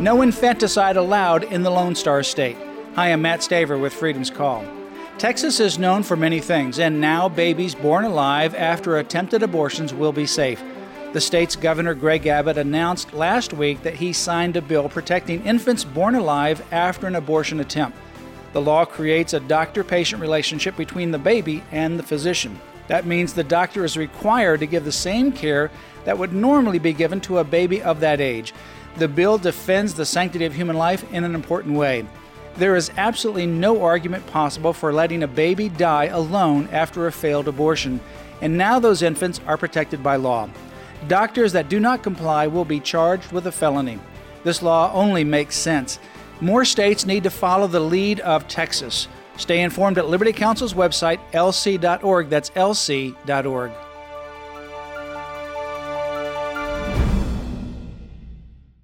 No infanticide allowed in the Lone Star State. Hi, I'm Matt Staver with Freedom's Call. Texas is known for many things, and now babies born alive after attempted abortions will be safe. The state's Governor Greg Abbott announced last week that he signed a bill protecting infants born alive after an abortion attempt. The law creates a doctor-patient relationship between the baby and the physician. That means the doctor is required to give the same care that would normally be given to a baby of that age. The bill defends the sanctity of human life in an important way. There is absolutely no argument possible for letting a baby die alone after a failed abortion, and now those infants are protected by law. Doctors that do not comply will be charged with a felony. This law only makes sense. More states need to follow the lead of Texas. Stay informed at Liberty Counsel's website, lc.org. That's lc.org.